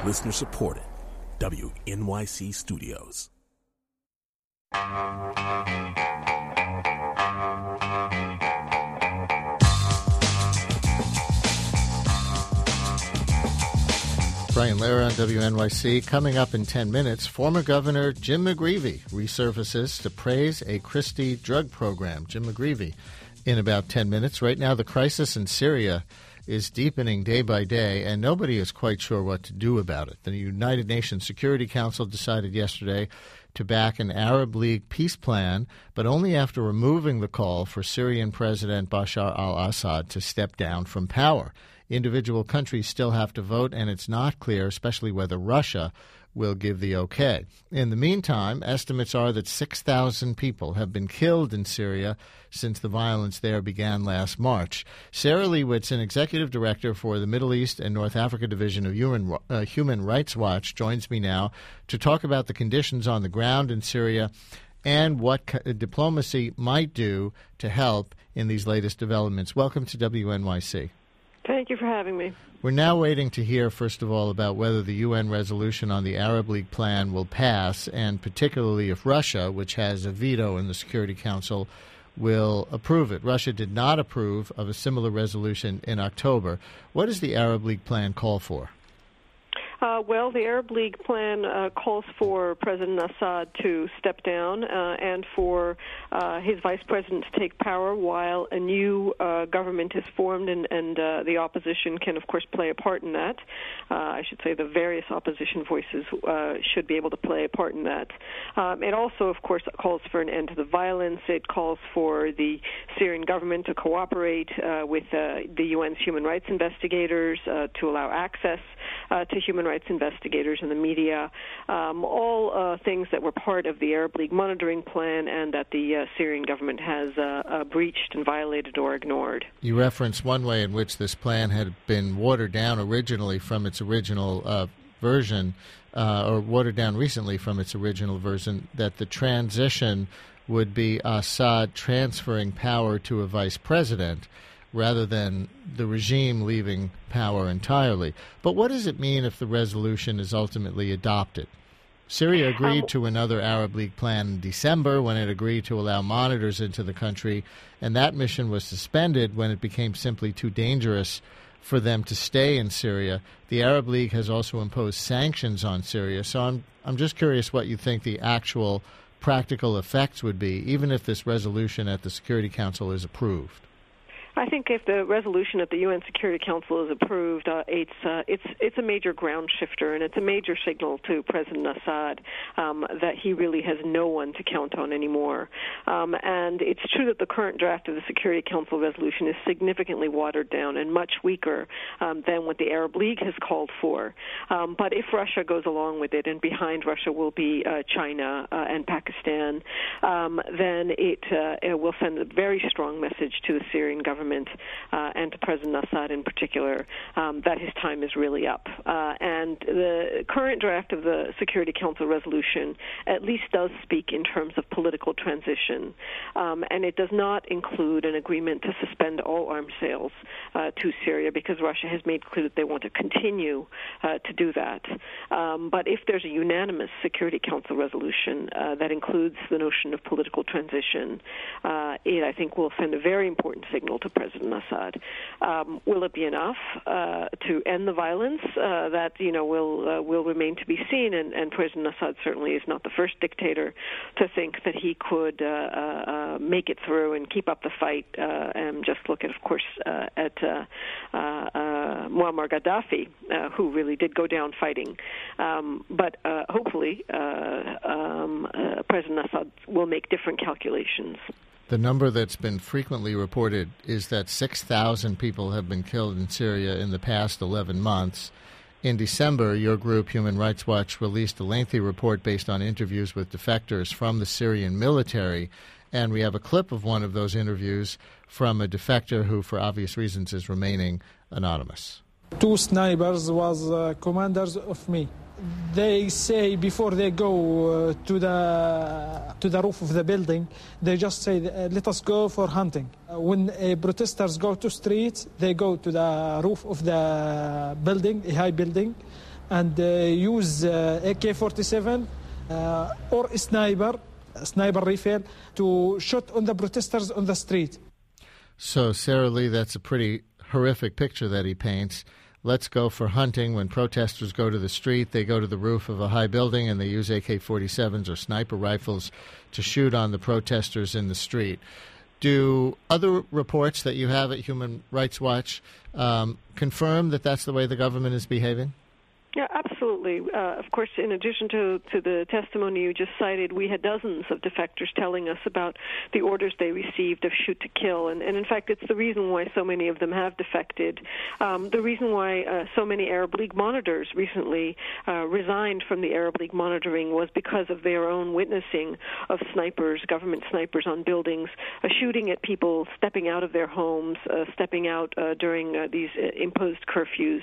Listener supported. WNYC Studios. Brian Lehrer on WNYC. Coming up in 10 minutes, former Governor Jim McGreevey resurfaces to praise a Christie drug program. Jim McGreevey in about 10 minutes. Right now, the crisis in Syria is deepening day by day, and nobody is quite sure what to do about it. The United Nations Security Council decided yesterday to back an Arab League peace plan, but only after removing the call for Syrian President Bashar al-Assad to step down from power. Individual countries still have to vote, and it's not clear, especially whether Russia will give the okay. In the meantime, estimates are that 6,000 people have been killed in Syria since the violence there began last March. Sarah Lee Whitson, executive director for the Middle East and North Africa Division of Human Rights Watch, joins me now to talk about the conditions on the ground in Syria and what diplomacy might do to help in these latest developments. Welcome to WNYC. Thank you for having me. We're now waiting to hear, first of all, about whether the UN resolution on the Arab League plan will pass, and particularly if Russia, which has a veto in the Security Council, will approve it. Russia did not approve of a similar resolution in October. What does the Arab League plan call for? Well, the Arab League plan calls for President Assad to step down and for his vice president to take power while a new government is formed, and the opposition can, of course, play a part in that. I should say the various opposition voices should be able to play a part in that. It also, of course, calls for an end to the violence. It calls for the Syrian government to cooperate with the UN's human rights investigators to allow access to human rights investigators and the media, all things that were part of the Arab League monitoring plan and that the Syrian government has breached and violated or ignored. You referenced one way in which this plan had been watered down originally from its original version, or watered down recently from its original version, that the transition would be Assad transferring power to a vice president rather than the regime leaving power entirely. But what does it mean if the resolution is ultimately adopted? Syria agreed to another Arab League plan in December when it agreed to allow monitors into the country, and that mission was suspended when it became simply too dangerous for them to stay in Syria. The Arab League has also imposed sanctions on Syria, so I'm just curious what you think the actual practical effects would be, even if this resolution at the Security Council is approved. I think if the resolution at the UN Security Council is approved, it's a major ground shifter, and it's a major signal to President Assad that he really has no one to count on anymore. And it's true that the current draft of the Security Council resolution is significantly watered down and much weaker than what the Arab League has called for. But if Russia goes along with it, and behind Russia will be China and Pakistan, then it will send a very strong message to the Syrian government and to President Assad in particular that his time is really up. And the current draft of the Security Council resolution at least does speak in terms of political transition, and it does not include an agreement to suspend all arms sales to Syria because Russia has made clear that they want to continue to do that. But if there's a unanimous Security Council resolution that includes the notion of political transition, it, I think, will send a very important signal to President Assad. Will it be enough to end the violence? That will remain to be seen. And President Assad certainly is not the first dictator to think that he could make it through and keep up the fight. And just look at, of course, at Muammar Gaddafi, who really did go down fighting. But hopefully, President Assad will make different calculations. The number that's been frequently reported is that 6,000 people have been killed in Syria in the past 11 months. In December, your group, Human Rights Watch, released a lengthy report based on interviews with defectors from the Syrian military, and we have a clip of one of those interviews from a defector who, for obvious reasons, is remaining anonymous. 2 snipers was commanders of me. They say before they go to the roof of the building, they just say, let us go for hunting. When protesters go to streets, they go to the roof of the building, a high building. and use AK-47 or sniper rifle to shoot on the protesters on the street. So, Sarah Lee, that's a pretty horrific picture that he paints. Let's go for hunting. When protesters go to the street, they go to the roof of a high building and they use AK-47s or sniper rifles to shoot on the protesters in the street. Do other reports that you have at Human Rights Watch confirm that that's the way the government is behaving? Yeah, absolutely. Of course, in addition to the testimony you just cited, we had dozens of defectors telling us about the orders they received of shoot to kill. And in fact, it's the reason why so many of them have defected. The reason why so many Arab League monitors recently resigned from the Arab League monitoring was because of their own witnessing of snipers, government snipers on buildings, shooting at people stepping out of their homes, stepping out during these imposed curfews.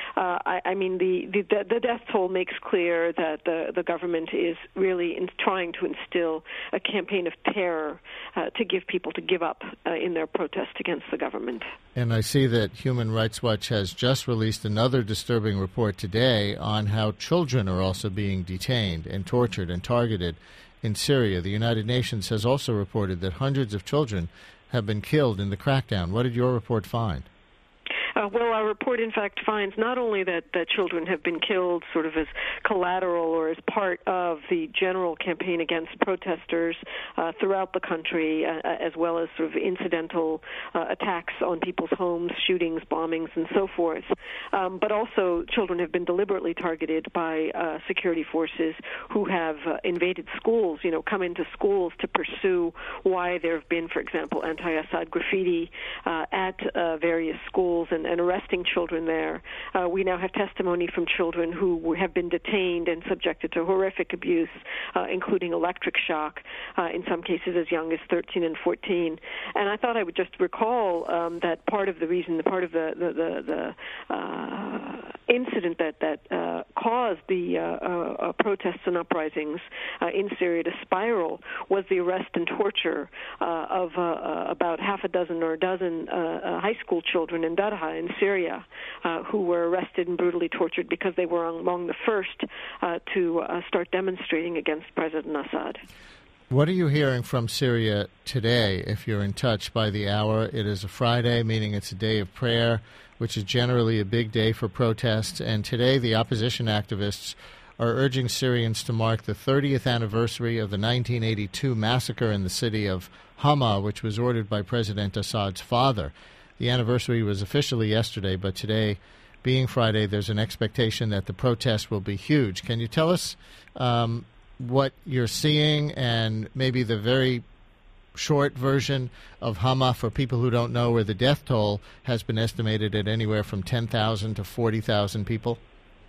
I mean, the death toll makes clear that the government is really trying to instill a campaign of terror to give people to give up in their protest against the government. And I see that Human Rights Watch has just released another disturbing report today on how children are also being detained and tortured and targeted in Syria. The United Nations has also reported that hundreds of children have been killed in the crackdown. What did your report find? Well, our report, in fact, finds not only that children have been killed sort of as collateral or as part of the general campaign against protesters throughout the country, as well as sort of incidental attacks on people's homes, shootings, bombings, and so forth, but also children have been deliberately targeted by security forces who have invaded schools, come into schools to pursue why there have been, for example, anti-Assad graffiti at various schools and arresting children there. We now have testimony from children who have been detained and subjected to horrific abuse, including electric shock, in some cases as young as 13 and 14. And I thought I would just recall that part of the reason, part of the incident that caused the protests and uprisings in Syria to spiral was the arrest and torture of about half a dozen or a dozen high school children in Darha in Syria who were arrested and brutally tortured because they were among the first to start demonstrating against President Assad. What are you hearing from Syria today? If you're in touch by the hour, it is a Friday, meaning it's a day of prayer, which is generally a big day for protests. And today the opposition activists are urging Syrians to mark the 30th anniversary of the 1982 massacre in the city of Hama, which was ordered by President Assad's father. The anniversary was officially yesterday, but today, being Friday, there's an expectation that the protest will be huge. Can you tell us what you're seeing and maybe the very short version of Hama for people who don't know, where the death toll has been estimated at anywhere from 10,000 to 40,000 people?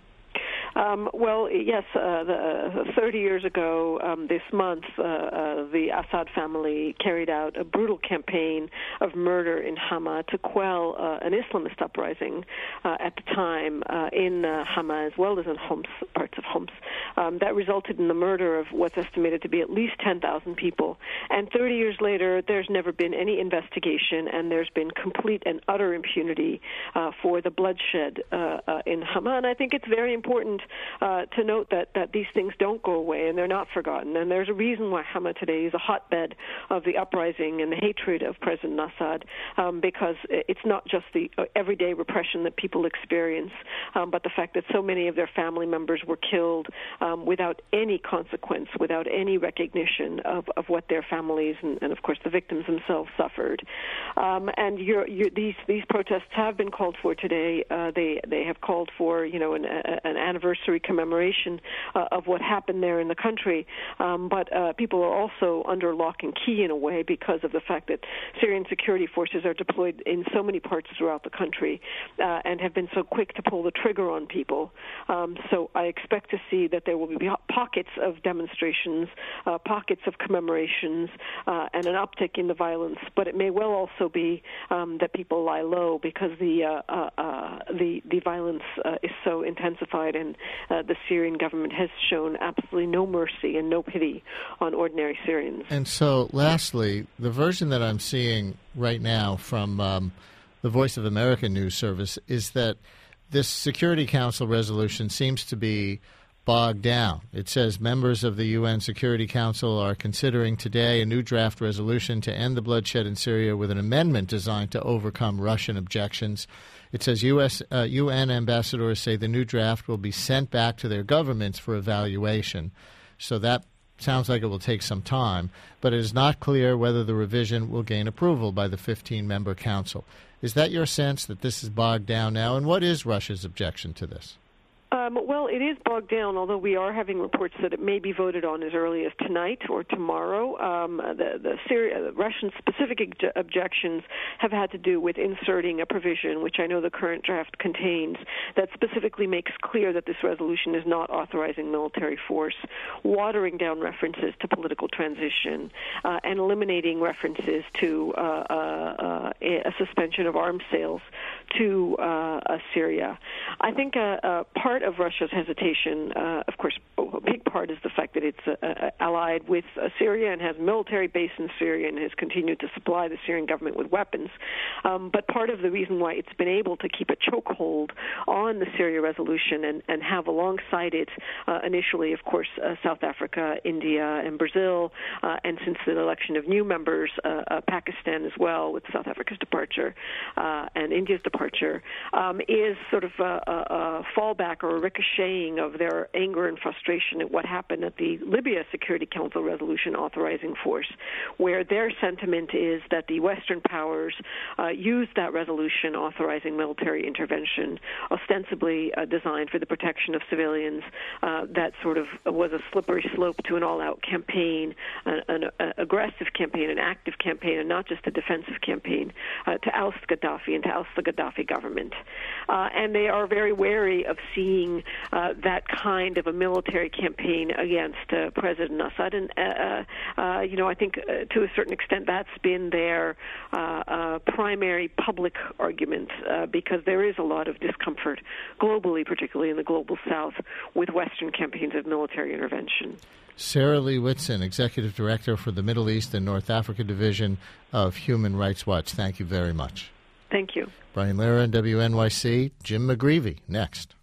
Well, yes, 30 years ago this month, the Assad family carried out a brutal campaign of murder in Hama to quell an Islamist uprising at the time in Hama as well as in Homs, parts of Homs. That resulted in the murder of what's estimated to be at least 10,000 people. And 30 years later, there's never been any investigation, and there's been complete and utter impunity for the bloodshed in Hama. And I think it's very important to note that these things don't go away and they're not forgotten. And there's a reason why Hama today is a hotbed of the uprising and the hatred of President Assad, because it's not just the everyday repression that people experience, but the fact that so many of their family members were killed without any consequence, without any recognition of what their families and of course the victims themselves suffered. And these protests have been called for today. They have called for an anniversary commemoration of what happened there in the country, but people are also under lock and key in a way because of the fact that Syrian security forces are deployed in so many parts throughout the country and have been so quick to pull the trigger on people. So I expect to see that there will be pockets of demonstrations, pockets of commemorations, and an uptick in the violence, but it may well also be that people lie low because the violence is so intensified, and the Syrian government has shown absolutely no mercy and no pity on ordinary Syrians. And so, lastly, the version that I'm seeing right now from the Voice of America news service is that this Security Council resolution seems to be bogged down. It says members of the UN Security Council are considering today a new draft resolution to end the bloodshed in Syria with an amendment designed to overcome Russian objections. It says UN ambassadors say the new draft will be sent back to their governments for evaluation. So that sounds like it will take some time, but it is not clear whether the revision will gain approval by the 15-member council. Is that your sense, that this is bogged down now? And what is Russia's objection to this? Well, it is bogged down, although we are having reports that it may be voted on as early as tonight or tomorrow. The Russian-specific objections have had to do with inserting a provision, which I know the current draft contains, that specifically makes clear that this resolution is not authorizing military force, watering down references to political transition, and eliminating references to a suspension of arms sales to Syria. I think part of Russia's hesitation, of course, a big part is the fact that it's allied with Syria and has a military base in Syria and has continued to supply the Syrian government with weapons. But part of the reason why it's been able to keep a chokehold on the Syria resolution and have alongside it initially, of course, South Africa, India, and Brazil, and since the election of new members, Pakistan as well, with South Africa's departure and India's departure, is sort of a fallback or a ricocheting of their anger and frustration at what happened at the Libya Security Council resolution authorizing force, where their sentiment is that the Western powers used that resolution authorizing military intervention, ostensibly designed for the protection of civilians, that sort of was a slippery slope to an all-out campaign, an aggressive campaign, an active campaign, and not just a defensive campaign, to oust Gaddafi and to oust the Gaddafi government. And they are very wary of seeing that kind of a military campaign against President Assad. And, I think to a certain extent that's been their primary public argument because there is a lot of discomfort globally, particularly in the global south, with Western campaigns of military intervention. Sarah Lee Whitson, Executive Director for the Middle East and North Africa Division of Human Rights Watch. Thank you very much. Thank you. Brian Lehrer, WNYC. Jim McGreevy, next.